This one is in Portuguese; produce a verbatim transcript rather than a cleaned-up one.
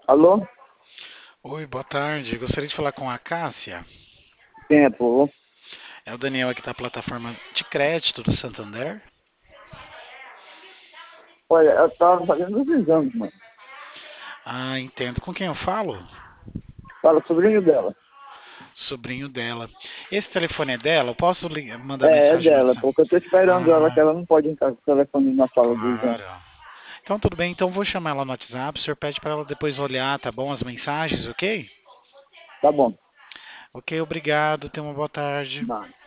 Alô? Oi, boa tarde. Gostaria de falar com a Cássia. Quem é, por favor? É o Daniel aqui da plataforma de crédito do Santander. Olha, eu tava fazendo os exames, mano. Ah, entendo. Com quem eu falo? Fala, sobrinho dela. Sobrinho dela. Esse telefone é dela? Eu posso ligar- mandar É, é mensagem no dela, WhatsApp? porque eu tô esperando ela, que Ah, ela não pode entrar com o telefone na sala do exame. claro. Então tudo bem, então vou chamar ela no WhatsApp. O senhor pede para ela depois olhar, tá bom? As mensagens, ok? Tá bom. Ok, obrigado. Tenha uma boa tarde. Não.